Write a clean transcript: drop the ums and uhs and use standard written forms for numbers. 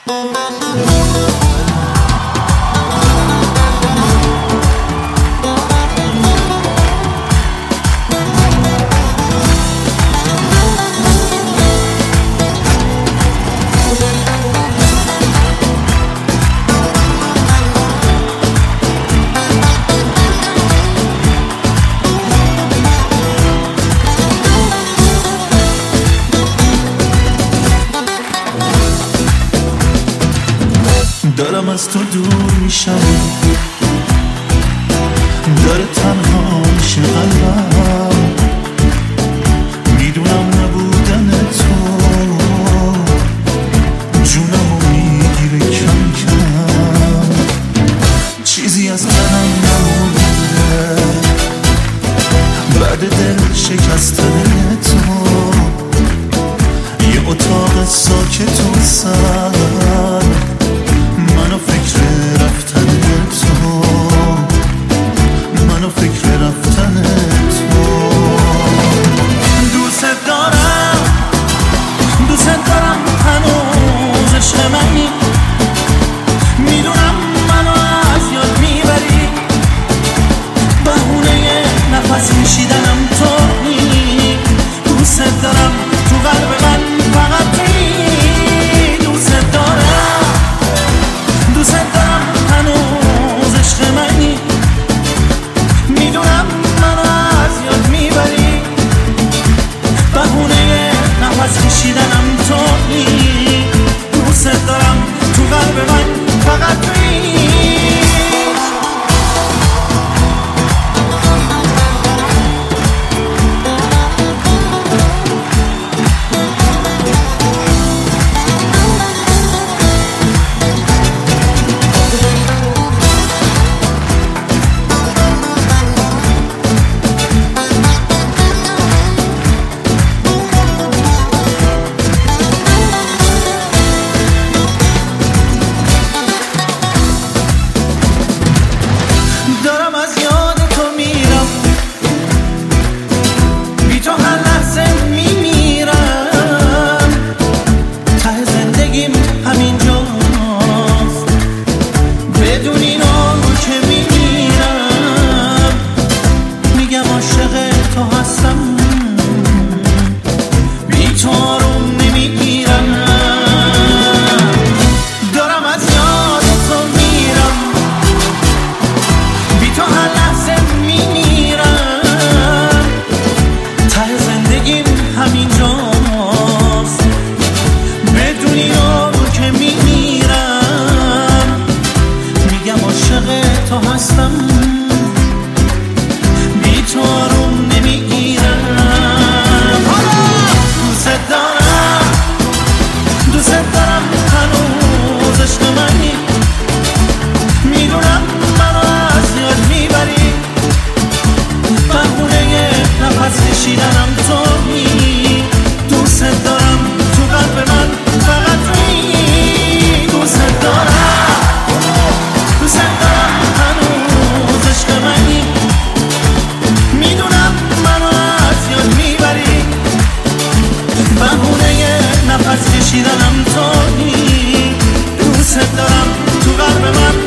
دارم از تو دور میشم، داره تنها میشه قلبم، میدونم نبودن تو جونمو میگیره کم کم، چیزی از منم نمونده بعد دل شکستن تو، یه اتاق ساکت و سر منو فکر رفتن تو، منو فکر رفتن تو. دوست دارم هنوز عشق منی، میدونم منو از یاد میبری، بهونه نفس کشیدنم تویی، دوست دارم تو قلب من فقط تویی، دوست دارم هنوز عشق منی، میدونم منو از یاد میبری، بهونه نفس کشیدنم تویی، دوست دارم تو قلب من فقط تویی. نفس کشیدنم تویی، دوست دارم تو قلب من